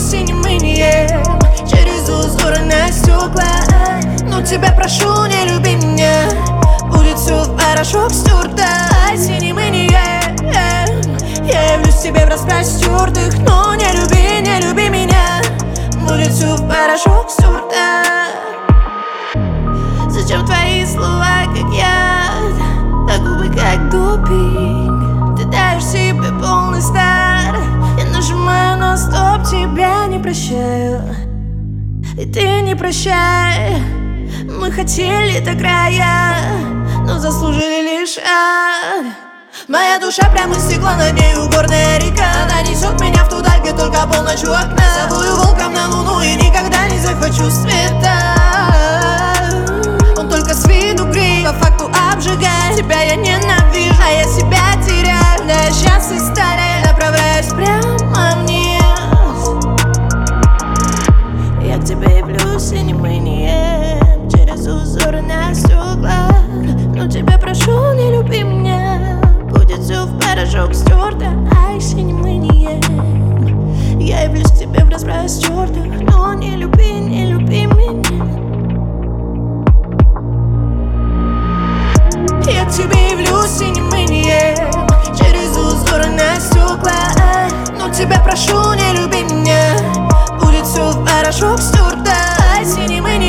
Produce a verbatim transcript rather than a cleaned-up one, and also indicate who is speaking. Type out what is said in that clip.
Speaker 1: синим инеем через узоры на стекла. Но тебя прошу, не люби меня, будет все в порошок стерто синим инеем. Я явлюсь тебе в распростертых, но не люби, не люби меня, будет все в порошок стерто. Зачем твои слова, как яд, а губы как допинг? Ты даешь себе полный старт, я нажимаю на стоп, тебя не прощаю, и ты не прощай. Мы хотели до края, но заслужили лишь ад. Моя душа прямо стекла, над нею горная река. Она несет меня в туда, где только полночь у окна. Забою волком на луну и никогда не захвачу света. Он только с виду греет, по факту обжигает. Тебя я ненавижу, а я себя теряю. Да я сейчас и стали, направляюсь прямо вниз. Я к тебе явлюсь синим инеем через узоры на стеклах. Но тебя прошу, не люби меня, будет все в порошок стерто, ай, синим инеем. Я явлюсь к тебе в распростертых, но не люби, не люби меня. Я к тебе явлюсь синим инеем через узоры на стекла. Но тебя прошу, не люби меня, будет все в порошок стерто, ай, синим инеем.